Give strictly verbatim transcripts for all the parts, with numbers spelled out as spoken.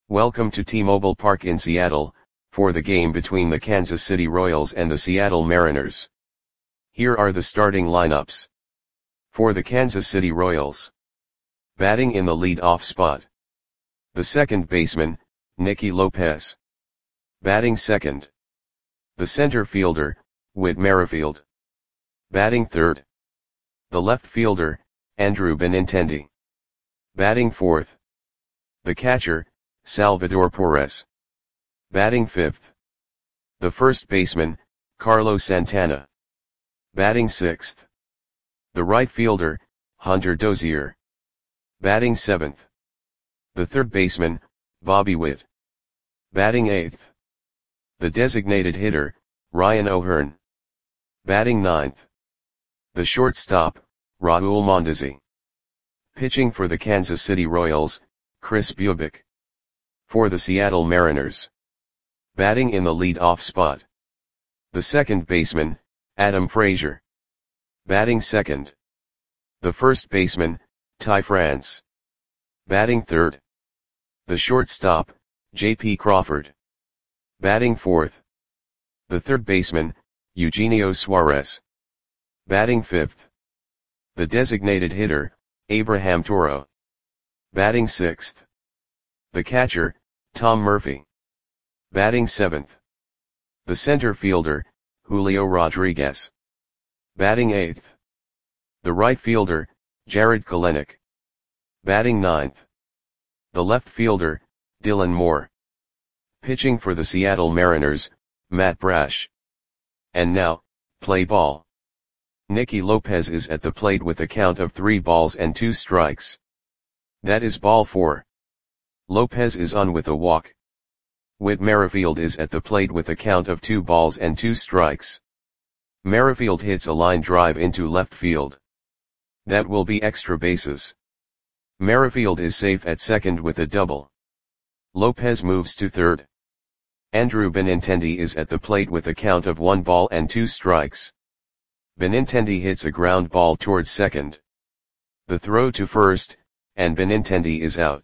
Welcome to T-Mobile Park in Seattle, for the game between the Kansas City Royals and the Seattle Mariners. Here are the starting lineups. For the Kansas City Royals. Batting in the lead-off spot. The second baseman, Nicky Lopez. Batting second. The center fielder, Whit Merrifield. Batting third. The left fielder, Andrew Benintendi. Batting fourth. The catcher, Salvador Perez. Batting fifth. The first baseman, Carlos Santana. Batting sixth. The right fielder, Hunter Dozier. Batting seventh. The third baseman, Bobby Witt. Batting eighth. The designated hitter, Ryan O'Hearn. Batting ninth. The shortstop, Raul Mondesi. Pitching for the Kansas City Royals, Kris Bubic. For the Seattle Mariners. Batting in the lead-off spot. The second baseman, Adam Frazier. Batting second. The first baseman, Ty France. Batting third. The shortstop, J P Crawford. Batting fourth. The third baseman, Eugenio Suarez. Batting fifth. The designated hitter, Abraham Toro. Batting sixth. The catcher, Tom Murphy. Batting seventh. The center fielder, Julio Rodriguez. Batting eighth. The right fielder, Jarred Kelenic. Batting ninth. The left fielder, Dylan Moore. Pitching for the Seattle Mariners, Matt Brash. And now, play ball. Nicky Lopez is at the plate with a count of three balls and two strikes. That is ball four. Lopez is on with a walk. Whit Merrifield is at the plate with a count of two balls and two strikes. Merrifield hits a line drive into left field. That will be extra bases. Merrifield is safe at second with a double. Lopez moves to third. Andrew Benintendi is at the plate with a count of one ball and two strikes. Benintendi hits a ground ball towards second. The throw to first, and Benintendi is out.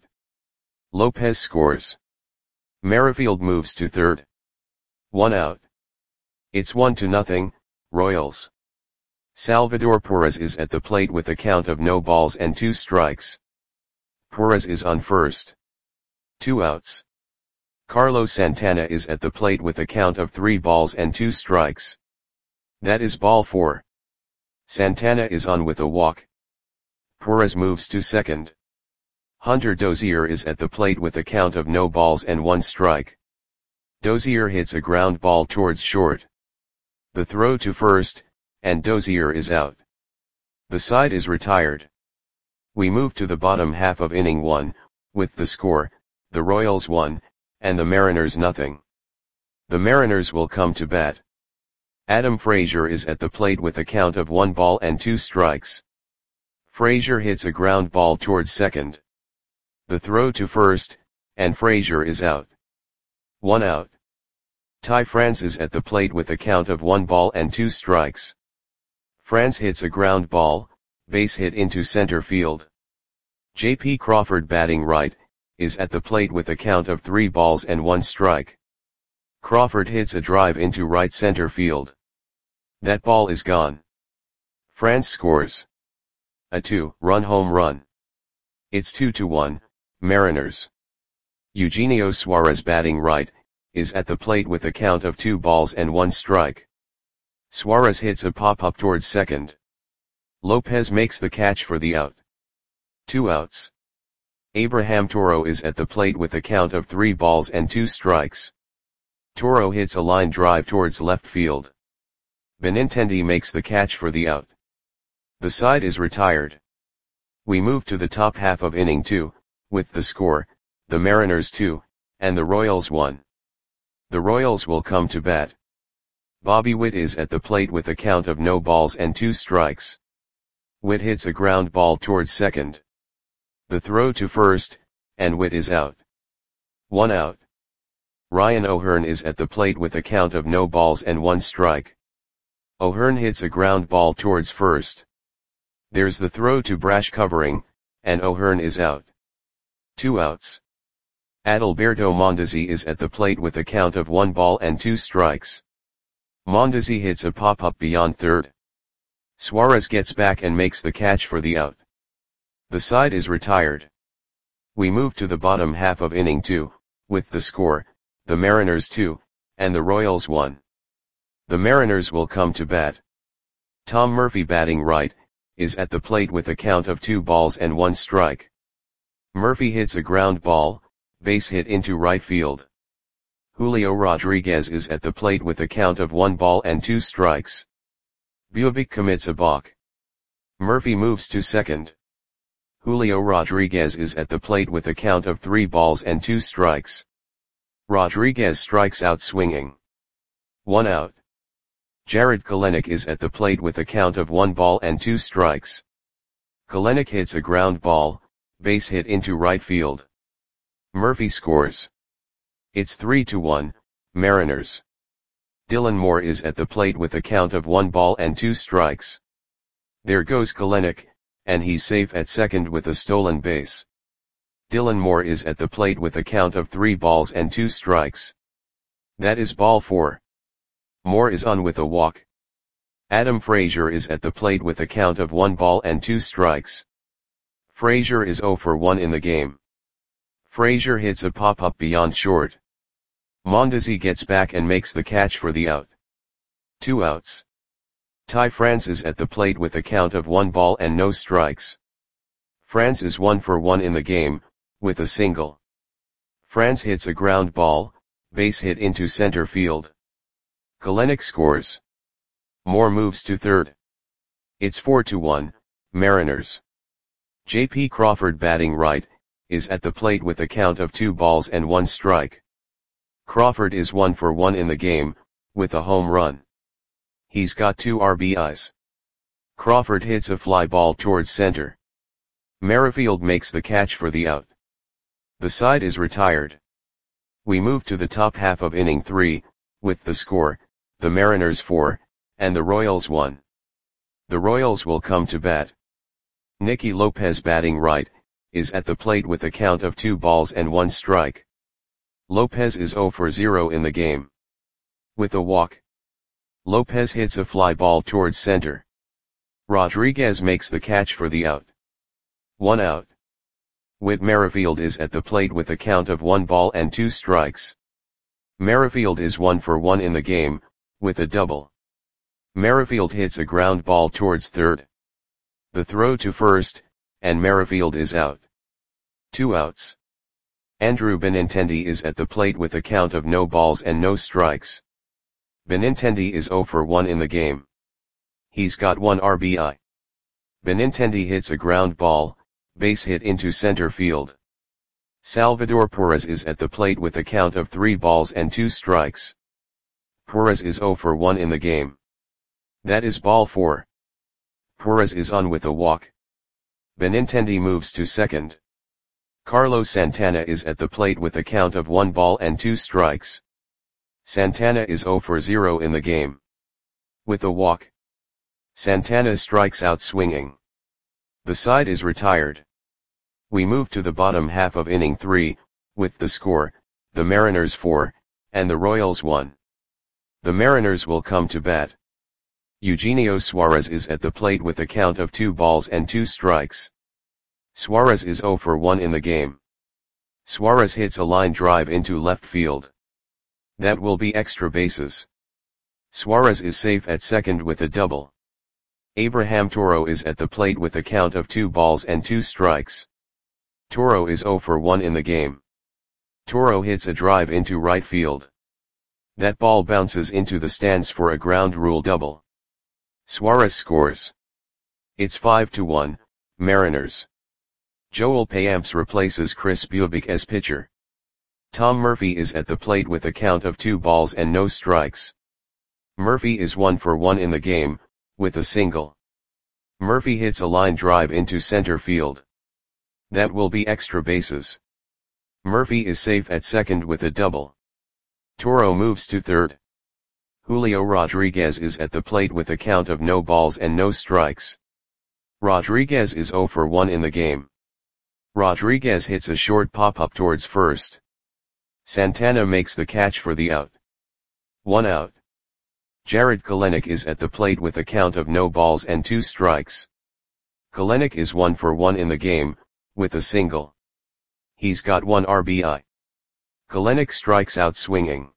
Lopez scores. Merrifield moves to third. One out. It's one to nothing, Royals. Salvador Perez is at the plate with a count of no balls and two strikes. Perez is on first. Two outs. Carlos Santana is at the plate with a count of three balls and two strikes. That is ball four. Santana is on with a walk. Perez moves to second. Hunter Dozier is at the plate with a count of no balls and one strike. Dozier hits a ground ball towards short. The throw to first, and Dozier is out. The side is retired. We move to the bottom half of inning one, with the score, the Royals one, and the Mariners nothing. The Mariners will come to bat. Adam Frazier is at the plate with a count of one ball and two strikes. Frazier hits a ground ball towards second. The throw to first, and Frazier is out. One out. Ty France is at the plate with a count of one ball and two strikes. France hits a ground ball, base hit into center field. J P Crawford, batting right, is at the plate with a count of three balls and one strike. Crawford hits a drive into right center field. That ball is gone. France scores a two-run home run. It's two to one, Mariners. Eugenio Suarez, batting right, is at the plate with a count of two balls and one strike. Suarez hits a pop-up towards second. Lopez makes the catch for the out. Two outs. Abraham Toro is at the plate with a count of three balls and two strikes. Toro hits a line drive towards left field. Benintendi makes the catch for the out. The side is retired. We move to the top half of inning two, with the score, the Mariners two, and the Royals one. The Royals will come to bat. Bobby Witt is at the plate with a count of no balls and two strikes. Witt hits a ground ball towards second. The throw to first, and Witt is out. One out. Ryan O'Hearn is at the plate with a count of no balls and one strike. O'Hearn hits a ground ball towards first. There's the throw to Brash covering, and O'Hearn is out. Two outs. Adalberto Mondesi is at the plate with a count of one ball and two strikes. Mondesi hits a pop-up beyond third. Suarez gets back and makes the catch for the out. The side is retired. We move to the bottom half of inning two, with the score, the Mariners two, and the Royals one. The Mariners will come to bat. Tom Murphy, batting right, is at the plate with a count of two balls and one strike. Murphy hits a ground ball, base hit into right field. Julio Rodriguez is at the plate with a count of one ball and two strikes. Bubic commits a balk. Murphy moves to second. Julio Rodriguez is at the plate with a count of three balls and two strikes. Rodriguez strikes out swinging. One out. Jarred Kelenic is at the plate with a count of one ball and two strikes. Kelenic hits a ground ball, base hit into right field. Murphy scores. It's three to one, Mariners. Dylan Moore is at the plate with a count of one ball and two strikes. There goes Kelenic, and he's safe at second with a stolen base. Dylan Moore is at the plate with a count of three balls and two strikes. That is ball four. Moore is on with a walk. Adam Frazier is at the plate with a count of one ball and two strikes. Frazier is zero for one in the game. Frazier hits a pop-up beyond short. Mondesi gets back and makes the catch for the out. Two outs. Ty France is at the plate with a count of one ball and no strikes. France is one for one in the game, with a single. France hits a ground ball, base hit into center field. Kelenic scores. Moore moves to third. It's four to one, Mariners. J P Crawford, batting right, is at the plate with a count of two balls and one strike. Crawford is one for one in the game, with a home run. He's got two R B Is. Crawford hits a fly ball towards center. Merrifield makes the catch for the out. The side is retired. We move to the top half of inning three, with the score, the Mariners four, and the Royals one. The Royals will come to bat. Nicky Lopez, batting right, is at the plate with a count of two balls and one strike. Lopez is zero for zero in the game. With a walk. Lopez hits a fly ball towards center. Rodriguez makes the catch for the out. One out. Whit Merrifield is at the plate with a count of one ball and two strikes. Merrifield is one for one in the game, with a double. Merrifield hits a ground ball towards third. The throw to first, and Merrifield is out. Two outs. Andrew Benintendi is at the plate with a count of no balls and no strikes. Benintendi is zero for one in the game. He's got one R B I. Benintendi hits a ground ball, base hit into center field. Salvador Perez is at the plate with a count of three balls and two strikes. Perez is zero for one in the game. That is ball four. Perez is on with a walk. Benintendi moves to second. Carlos Santana is at the plate with a count of one ball and two strikes. Santana is zero for zero in the game. With a walk. Santana strikes out swinging. The side is retired. We move to the bottom half of inning three, with the score, the Mariners four, and the Royals one. The Mariners will come to bat. Eugenio Suarez is at the plate with a count of two balls and two strikes. Suarez is zero for one in the game. Suarez hits a line drive into left field. That will be extra bases. Suarez is safe at second with a double. Abraham Toro is at the plate with a count of two balls and two strikes. Toro is zero for one in the game. Toro hits a drive into right field. That ball bounces into the stands for a ground rule double. Suarez scores. It's five to one, Mariners. Joel Payamps replaces Chris Bubic as pitcher. Tom Murphy is at the plate with a count of two balls and no strikes. Murphy is one for one in the game, with a single. Murphy hits a line drive into center field. That will be extra bases. Murphy is safe at second with a double. Toro moves to third. Julio Rodriguez is at the plate with a count of no balls and no strikes. Rodriguez is zero for one in the game. Rodriguez hits a short pop-up towards first. Santana makes the catch for the out. One out. Jarred Kelenic is at the plate with a count of no balls and two strikes. Kelenic is one for one in the game, with a single. He's got one R B I. Kelenic strikes out swinging.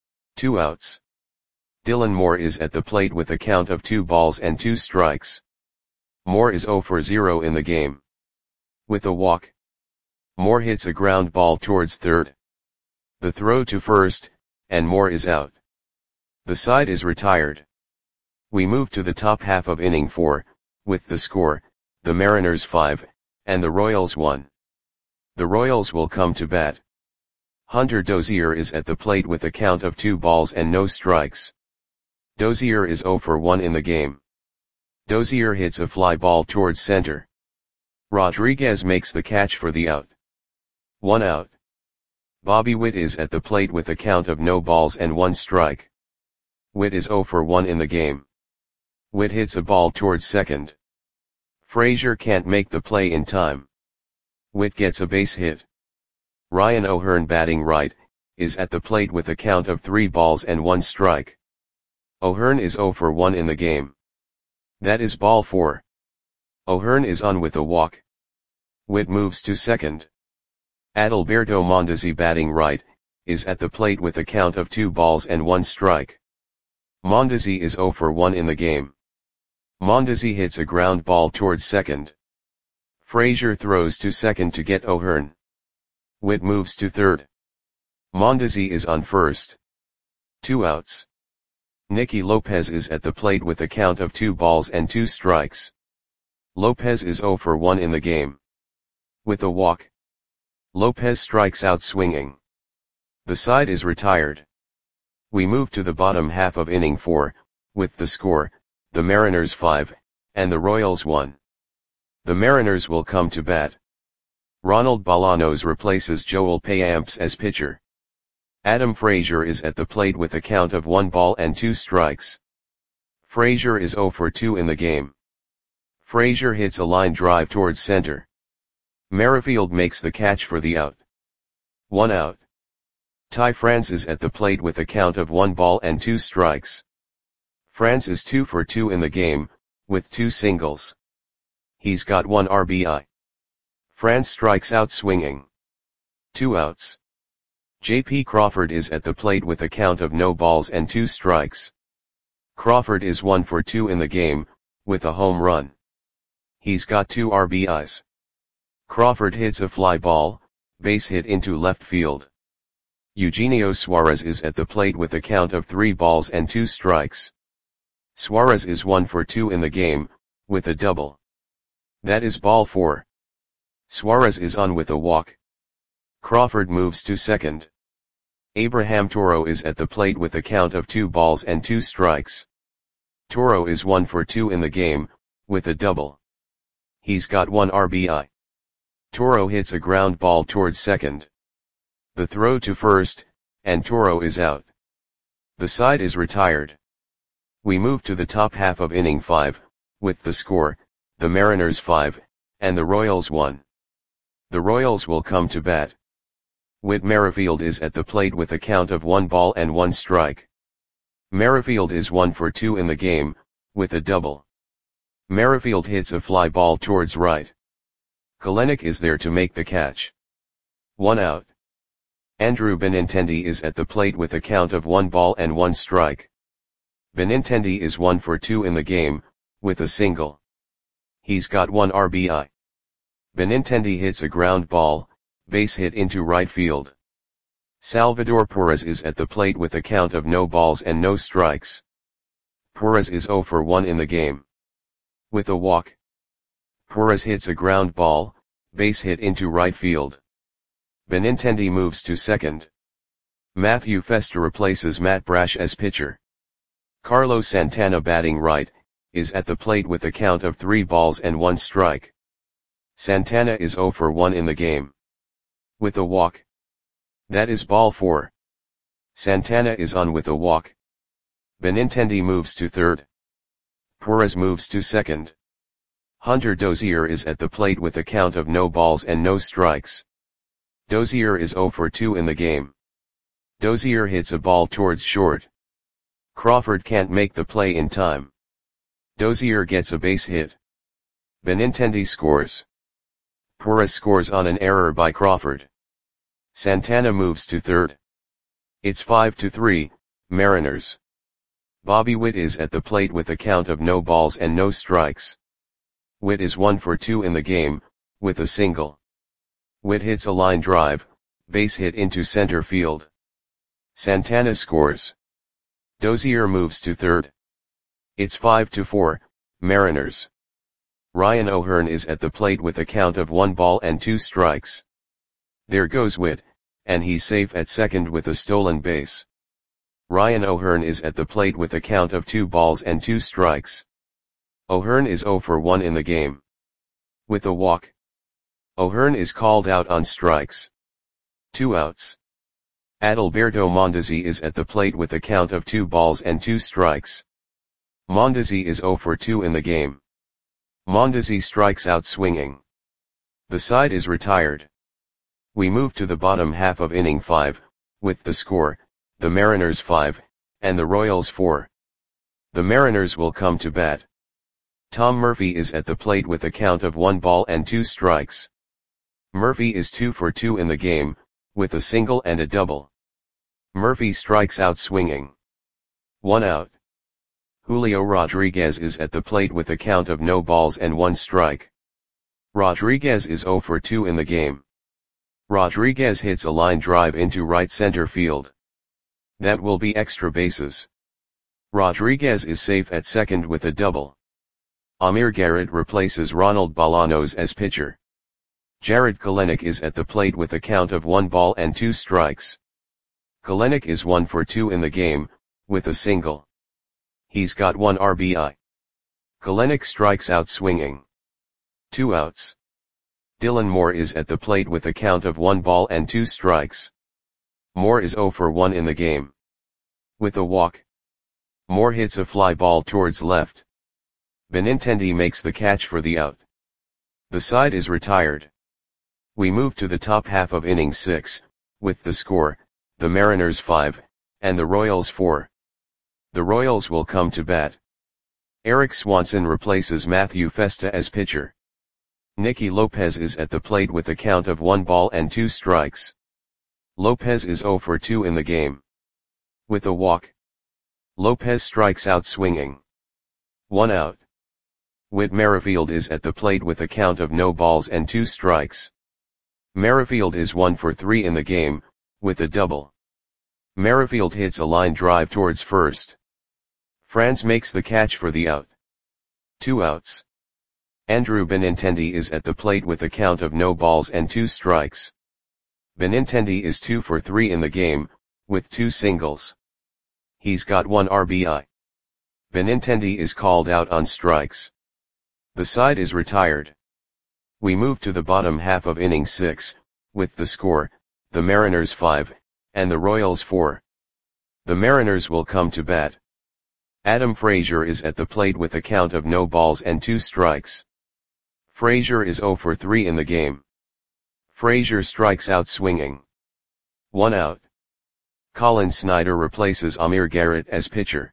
Two outs. Dylan Moore is at the plate with a count of two balls and two strikes. Moore is zero for zero in the game. With a walk. Moore hits a ground ball towards third. The throw to first, and Moore is out. The side is retired. We move to the top half of inning four, with the score, the Mariners five, and the Royals one. The Royals will come to bat. Hunter Dozier is at the plate with a count of two balls and no strikes. Dozier is zero for one in the game. Dozier hits a fly ball towards center. Rodriguez makes the catch for the out. One out. Bobby Witt is at the plate with a count of no balls and one strike. Witt is zero for one in the game. Witt hits a ball towards second. Frazier can't make the play in time. Witt gets a base hit. Ryan O'Hearn, batting right, is at the plate with a count of three balls and one strike. O'Hearn is zero for one in the game. That is ball four. O'Hearn is on with a walk. Witt moves to second. Adalberto Mondesi, batting right, is at the plate with a count of two balls and one strike. Mondesi is zero for one in the game. Mondesi hits a ground ball towards second. Frazier throws to second to get O'Hearn. Witt moves to third. Mondesi is on first. Two outs. Nicky Lopez is at the plate with a count of two balls and two strikes. Lopez is zero for one in the game. With a walk. Lopez strikes out swinging. The side is retired. We move to the bottom half of inning four, with the score, the Mariners five, and the Royals one. The Mariners will come to bat. Ronald Bolanos replaces Joel Payamps as pitcher. Adam Frazier is at the plate with a count of one ball and two strikes. Frazier is zero for two in the game. Frazier hits a line drive towards center. Merrifield makes the catch for the out. One out. Ty France is at the plate with a count of one ball and two strikes. France is two for two in the game, with two singles. He's got one R B I. France strikes out swinging. Two outs. J P Crawford is at the plate with a count of no balls and two strikes. Crawford is one for two in the game, with a home run. He's got two R B Is. Crawford hits a fly ball, base hit into left field. Eugenio Suarez is at the plate with a count of three balls and two strikes. Suarez is one for two in the game, with a double. That is ball four. Suarez is on with a walk. Crawford moves to second. Abraham Toro is at the plate with a count of two balls and two strikes. Toro is one for two in the game, with a double. He's got one R B I. Toro hits a ground ball towards second. The throw to first, and Toro is out. The side is retired. We move to the top half of inning five, with the score, the Mariners five, and the Royals one. The Royals will come to bat. Whit Merrifield is at the plate with a count of one ball and one strike. Merrifield is one for two in the game, with a double. Merrifield hits a fly ball towards right. Kelenic is there to make the catch. One out. Andrew Benintendi is at the plate with a count of one ball and one strike. Benintendi is one for two in the game, with a single. He's got one R B I. Benintendi hits a ground ball, base hit into right field. Salvador Perez is at the plate with a count of no balls and no strikes. Perez is zero for one in the game. With a walk. Perez hits a ground ball, base hit into right field. Benintendi moves to second. Matthew Festa replaces Matt Brash as pitcher. Carlos Santana, batting right, is at the plate with a count of three balls and one strike. Santana is zero for one in the game. With a walk. That is ball four. Santana is on with a walk. Benintendi moves to third. Perez moves to second. Hunter Dozier is at the plate with a count of no balls and no strikes. Dozier is zero for two in the game. Dozier hits a ball towards short. Crawford can't make the play in time. Dozier gets a base hit. Benintendi scores. Perez scores on an error by Crawford. Santana moves to third. It's five to three, Mariners. Bobby Witt is at the plate with a count of no balls and no strikes. Witt is one for two in the game, with a single. Witt hits a line drive, base hit into center field. Santana scores. Dozier moves to third. It's five to four, Mariners. Ryan O'Hearn is at the plate with a count of one ball and two strikes. There goes Witt, and he's safe at second with a stolen base. Ryan O'Hearn is at the plate with a count of two balls and two strikes. O'Hearn is zero for one in the game. With a walk. O'Hearn is called out on strikes. Two outs. Adalberto Mondesi is at the plate with a count of two balls and two strikes. Mondesi is zero for two in the game. Mondesi strikes out swinging. The side is retired. We move to the bottom half of inning five, with the score, the Mariners five, and the Royals four. The Mariners will come to bat. Tom Murphy is at the plate with a count of one ball and two strikes. Murphy is two for two in the game, with a single and a double. Murphy strikes out swinging. One out. Julio Rodriguez is at the plate with a count of no balls and one strike. Rodriguez is zero for two in the game. Rodriguez hits a line drive into right center field. That will be extra bases. Rodriguez is safe at second with a double. Amir Garrett replaces Ronald Bolaños as pitcher. Jared Kelenic is at the plate with a count of one ball and two strikes. Kelenic is one for two in the game, with a single. He's got one R B I. Kelenic strikes out swinging. Two outs. Dylan Moore is at the plate with a count of one ball and two strikes. Moore is zero for one in the game. With a walk. Moore hits a fly ball towards left. Benintendi makes the catch for the out. The side is retired. We move to the top half of inning six, with the score, the Mariners five, and the Royals four. The Royals will come to bat. Eric Swanson replaces Matthew Festa as pitcher. Nicky Lopez is at the plate with a count of one ball and two strikes. Lopez is zero for two in the game. With a walk. Lopez strikes out swinging. One out. Whit Merrifield is at the plate with a count of no balls and two strikes. Merrifield is one for three in the game, with a double. Merrifield hits a line drive towards first. Franz makes the catch for the out. Two outs. Andrew Benintendi is at the plate with a count of no balls and two strikes. Benintendi is two for three in the game, with two singles. He's got one R B I. Benintendi is called out on strikes. The side is retired. We move to the bottom half of inning six, with the score, the Mariners five, and the Royals four. The Mariners will come to bat. Adam Frazier is at the plate with a count of no balls and two strikes. Frazier is zero for three in the game. Frazier strikes out swinging. One out. Colin Snyder replaces Amir Garrett as pitcher.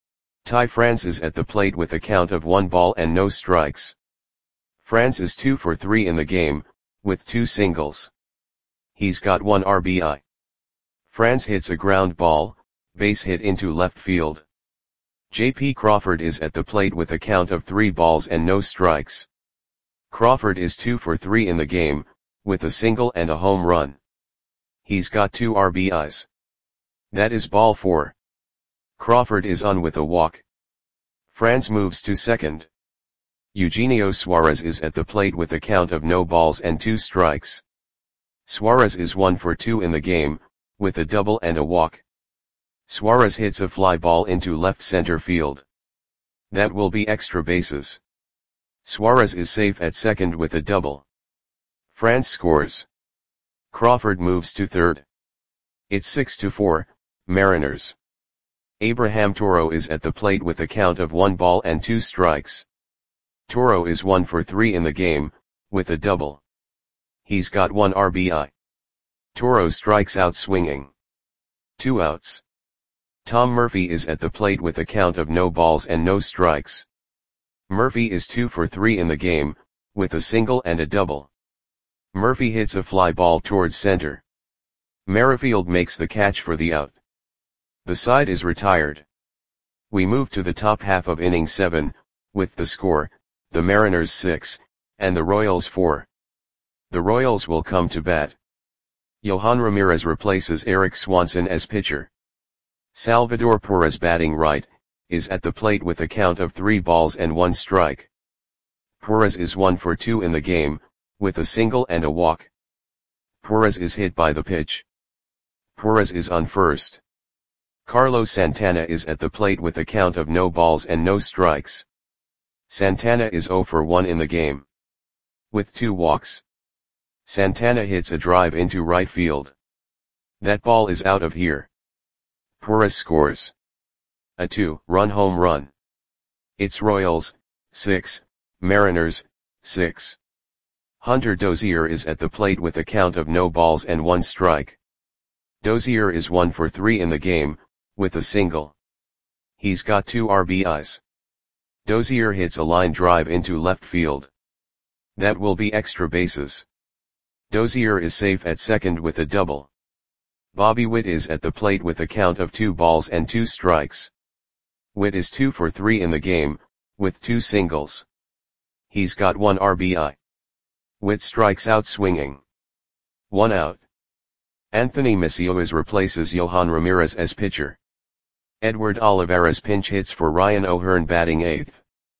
Ty France is at the plate with a count of one ball and no strikes. France is two for three in the game, with two singles. He's got one R B I. France hits a ground ball, base hit into left field. J P Crawford is at the plate with a count of three balls and no strikes. Crawford is two for three in the game, with a single and a home run. He's got two R B Is. That is ball four. Crawford is on with a walk. France moves to second. Eugenio Suarez is at the plate with a count of no balls and two strikes. Suarez is one for two in the game, with a double and a walk. Suarez hits a fly ball into left center field. That will be extra bases. Suarez is safe at second with a double. France scores. Crawford moves to third. It's six to four, Mariners. Abraham Toro is at the plate with a count of one ball and two strikes. Toro is one for three in the game, with a double. He's got one R B I. Toro strikes out swinging. Two outs. Tom Murphy is at the plate with a count of no balls and no strikes. Murphy is two for three in the game, with a single and a double. Murphy hits a fly ball towards center. Merrifield makes the catch for the out. The side is retired. We move to the top half of inning seven, with the score, the Mariners six, and the Royals four. The Royals will come to bat. Yohan Ramirez replaces Eric Swanson as pitcher. Salvador Perez, batting right, is at the plate with a count of three balls and one strike. Perez is one for two in the game, with a single and a walk. Perez is hit by the pitch. Perez is on first. Carlos Santana is at the plate with a count of no balls and no strikes. Santana is zero for one in the game, with two walks. Santana hits a drive into right field. That ball is out of here. Perez scores a two-run home run. It's Royals, six, Mariners, six. Hunter Dozier is at the plate with a count of no balls and one strike. Dozier is one for three in the game, with a single. He's got two R B Is. Dozier hits a line drive into left field. That will be extra bases. Dozier is safe at second with a double. Bobby Witt is at the plate with a count of two balls and two strikes. Witt is two for three in the game, with two singles. He's got one R B I. Witt strikes out swinging. One out. Anthony Macias replaces Yohan Ramirez as pitcher. Edward Olivares pinch hits for Ryan O'Hearn, batting eighth.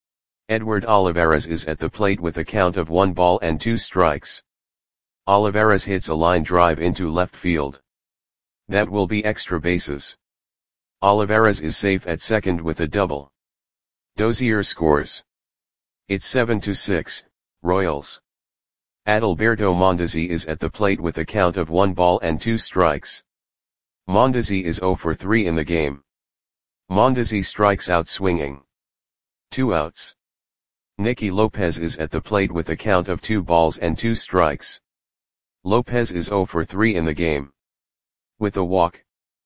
Edward Olivares is at the plate with a count of one ball and two strikes. Olivares hits a line drive into left field. That will be extra bases. Olivares is safe at second with a double. Dozier scores. It's seven to six, Royals. Adalberto Mondesi is at the plate with a count of one ball and two strikes. Mondesi is zero for three in the game. Mondesi strikes out swinging. Two outs. Nicky Lopez is at the plate with a count of two balls and two strikes. Lopez is zero for three in the game, with a walk.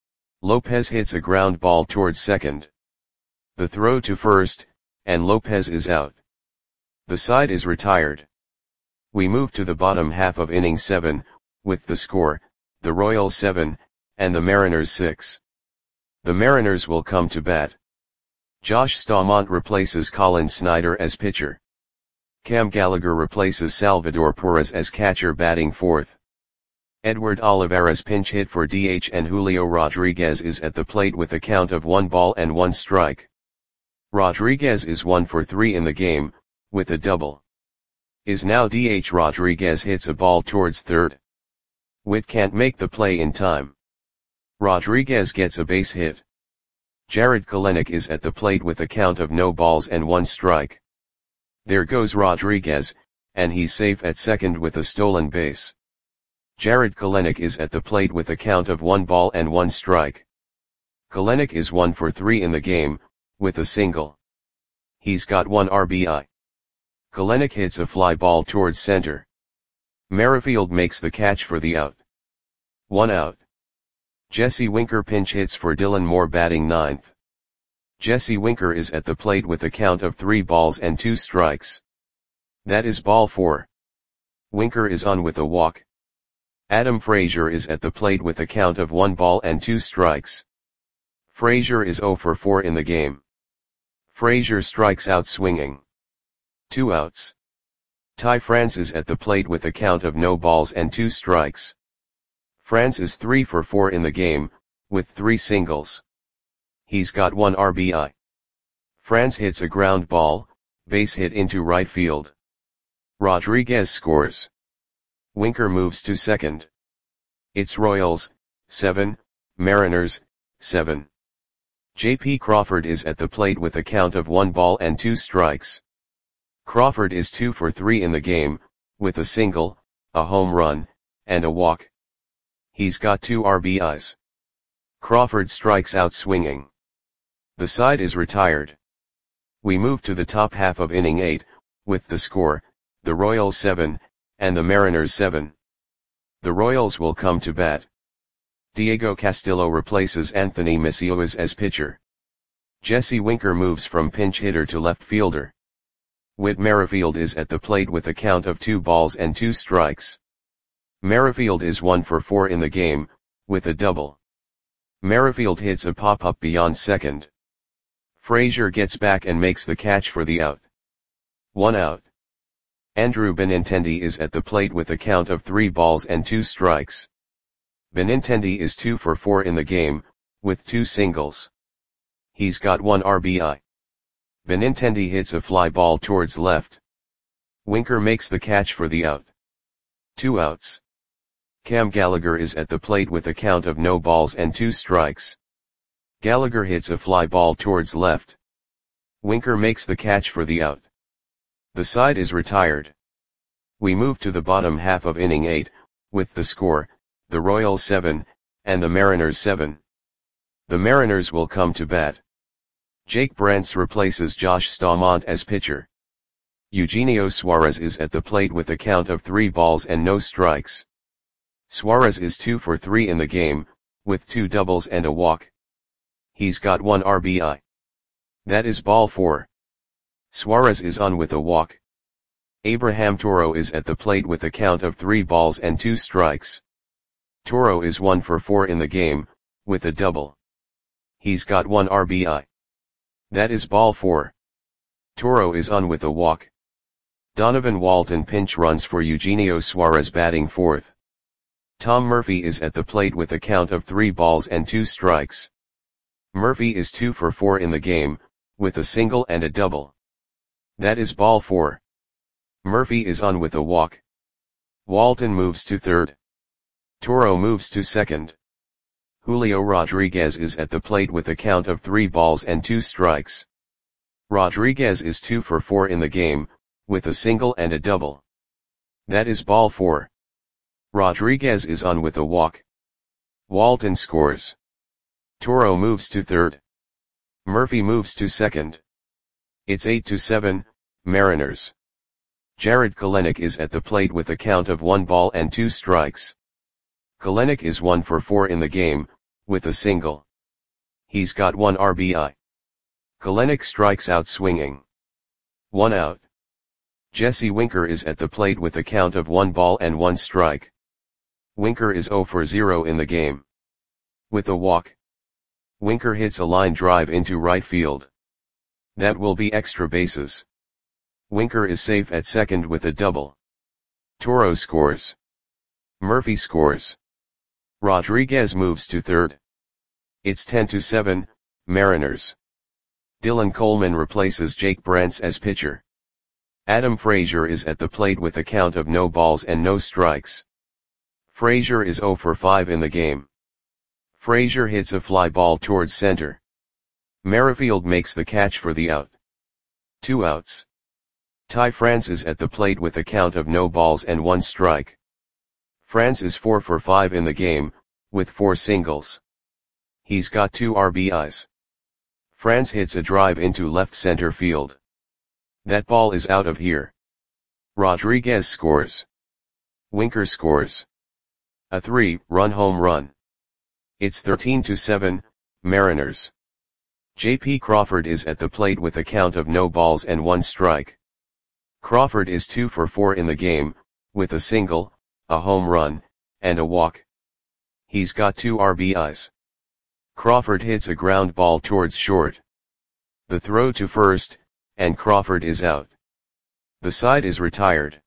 Lopez hits a ground ball towards second. The throw to first, and Lopez is out. The side is retired. We move to the bottom half of inning seven, with the score, the Royals seven, and the Mariners six. The Mariners will come to bat. Josh Staumont replaces Colin Snyder as pitcher. Cam Gallagher replaces Salvador Perez as catcher, batting fourth. Edward Olivares pinch hit for D H and Julio Rodriguez is at the plate with a count of one ball and one strike. Rodriguez is one for three in the game, with a double. Is now D H. Rodriguez hits a ball towards third. Witt can't make the play in time. Rodriguez gets a base hit. Jared Kelenic is at the plate with a count of no balls and one strike. There goes Rodriguez, and he's safe at second with a stolen base. Jared Kelenic is at the plate with a count of one ball and one strike. Kelenic is one for three in the game, with a single. He's got one R B I. Kelenic hits a fly ball towards center. Merrifield makes the catch for the out. One out. Jesse Winker pinch hits for Dylan Moore, batting ninth. Jesse Winker is at the plate with a count of three balls and two strikes. That is ball four. Winker is on with a walk. Adam Frazier is at the plate with a count of one ball and two strikes. Frazier is zero for four in the game. Frazier strikes out swinging. Two outs. Ty France is at the plate with a count of no balls and two strikes. France is three for four in the game, with three singles. He's got one R B I. France hits a ground ball, base hit into right field. Rodriguez scores. Winker moves to second. It's Royals, seven, Mariners, seven. J P Crawford is at the plate with a count of one ball and two strikes. Crawford is two for three in the game, with a single, a home run, and a walk. He's got two R B Is. Crawford strikes out swinging. The side is retired. We move to the top half of inning eight, with the score, the Royals seven, and the Mariners seven. The Royals will come to bat. Diego Castillo replaces Anthony Macias as pitcher. Jesse Winker moves from pinch hitter to left fielder. Whit Merrifield is at the plate with a count of two balls and two strikes. Merrifield is one for four in the game, with a double. Merrifield hits a pop-up beyond second. Frazier gets back and makes the catch for the out. One out. Andrew Benintendi is at the plate with a count of three balls and two strikes. Benintendi is two for four in the game, with two singles. He's got one R B I. Benintendi hits a fly ball towards left. Winker makes the catch for the out. Two outs. Cam Gallagher is at the plate with a count of no balls and two strikes. Gallagher hits a fly ball towards left. Winker makes the catch for the out. The side is retired. We move to the bottom half of inning eight, with the score, the Royals seven, and the Mariners seven. The Mariners will come to bat. Jake Brantz replaces Josh Staumont as pitcher. Eugenio Suarez is at the plate with a count of three balls and no strikes. Suarez is two for three in the game, with two doubles and a walk. He's got one R B I. That is ball four. Suarez is on with a walk. Abraham Toro is at the plate with a count of three balls and two strikes. Toro is one for four in the game, with a double. He's got one R B I. That is ball four. Toro is on with a walk. Donovan Walton pinch runs for Eugenio Suarez batting fourth. Tom Murphy is at the plate with a count of three balls and two strikes. Murphy is two for four in the game, with a single and a double. That is ball four. Murphy is on with a walk. Walton moves to third. Toro moves to second. Julio Rodriguez is at the plate with a count of three balls and two strikes. Rodriguez is two for four in the game, with a single and a double. That is ball four. Rodriguez is on with a walk. Walton scores. Toro moves to third. Murphy moves to second. It's eight to seven, Mariners. Jarred Kelenic is at the plate with a count of one ball and two strikes. Kelenic is one for four in the game, with a single. He's got one R B I. Kelenic strikes out swinging. One out. Jesse Winker is at the plate with a count of one ball and one strike. Winker is zero for zero in the game. With a walk. Winker hits a line drive into right field. That will be extra bases. Winker is safe at second with a double. Toro scores. Murphy scores. Rodriguez moves to third. It's ten to seven, Mariners. Dylan Coleman replaces Jake Brantz as pitcher. Adam Frazier is at the plate with a count of no balls and no strikes. Frazier is zero for five in the game. Frazier hits a fly ball towards center. Merrifield makes the catch for the out. Two outs. Ty France is at the plate with a count of no balls and one strike. France is four for five in the game, with four singles. He's got two R B Is. France hits a drive into left center field. That ball is out of here. Rodriguez scores. Winker scores. A three-run home run. It's thirteen to seven, Mariners. J P Crawford is at the plate with a count of no balls and one strike. Crawford is two for four in the game, with a single, a home run, and a walk. He's got two R B Is. Crawford hits a ground ball towards short. The throw to first, and Crawford is out. The side is retired.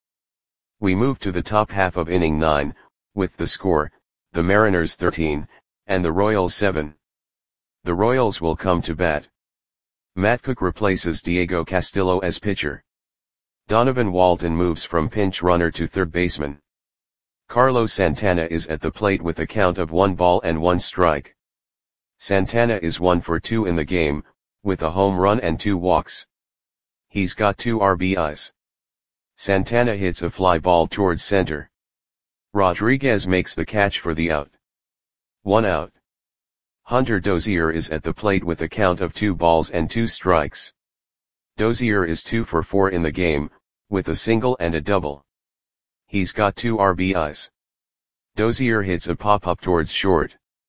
We move to the top half of inning nine, with the score, the Mariners thirteen, and the Royals seven. The Royals will come to bat. Matt Cook replaces Diego Castillo as pitcher. Donovan Walton moves from pinch runner to third baseman. Carlos Santana is at the plate with a count of one ball and one strike. Santana is one for two in the game, with a home run and two walks. He's got two R B Is. Santana hits a fly ball towards center. Rodriguez makes the catch for the out. One out. Hunter Dozier is at the plate with a count of two balls and two strikes. Dozier is two for four in the game, with a single and a double. He's got two R B Is. Dozier hits a pop-up towards short.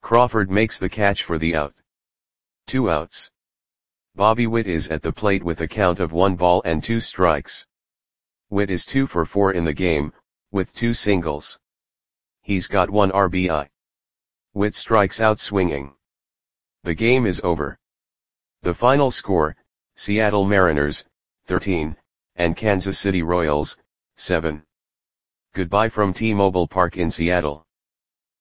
Crawford makes the catch for the out. Two outs. Bobby Witt is at the plate with a count of one ball and two strikes. Witt is two for four in the game, with two singles. He's got one R B I. Witt strikes out swinging. The game is over. The final score, Seattle Mariners, thirteen, and Kansas City Royals, seven. Goodbye from T-Mobile Park in Seattle.